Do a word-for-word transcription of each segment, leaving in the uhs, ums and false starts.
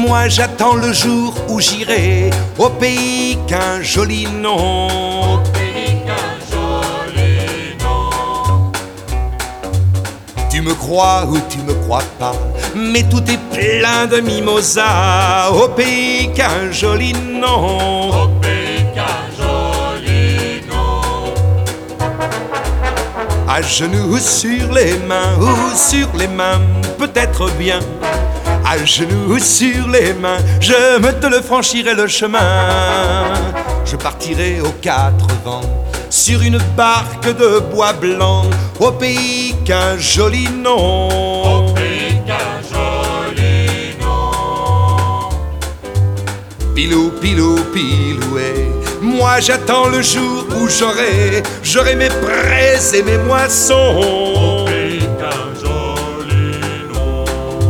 Moi j'attends le jour où j'irai au pays qu'un joli nom. Au pays qu'un joli nom. Tu me crois ou tu me crois pas, mais tout est plein de mimosas. Au pays qu'un joli nom. Au pays qu'un joli nom. À genoux sur les mains ou sur les mains, peut-être bien. À genoux sur les mains, je me te le franchirai le chemin. Je partirai aux quatre vents, sur une barque de bois blanc, au pays qu'un joli nom. Au pays qu'un joli nom. Pilou, pilou, piloué, moi j'attends le jour où j'aurai, j'aurai mes prés et mes moissons. Au pays qu'un joli nom.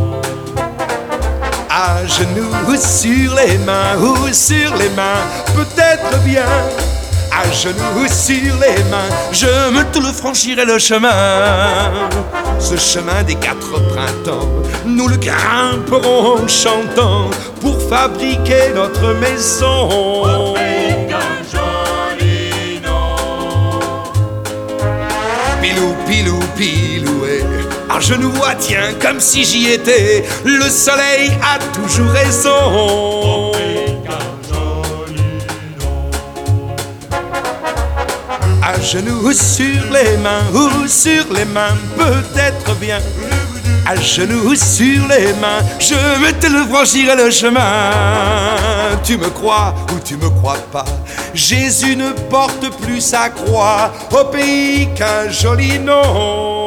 À genoux sur les mains ou sur les mains, peut-être bien. À genoux sur les mains, je me te le franchirai le chemin. Ce chemin des quatre printemps, nous le grimperons en chantant pour fabriquer notre maison. Au pays qu'un joli nom. Pilou, pilou, piloué, à genoux, ah tiens, comme si j'y étais, le soleil a toujours raison. Au pays qu'un joli nom. À genoux sur les mains ou sur les mains, peut-être bien. À genoux sur les mains, je me te le franchirai le chemin. Tu me crois ou tu me crois pas, Jésus ne porte plus sa croix au pays qu'un joli nom.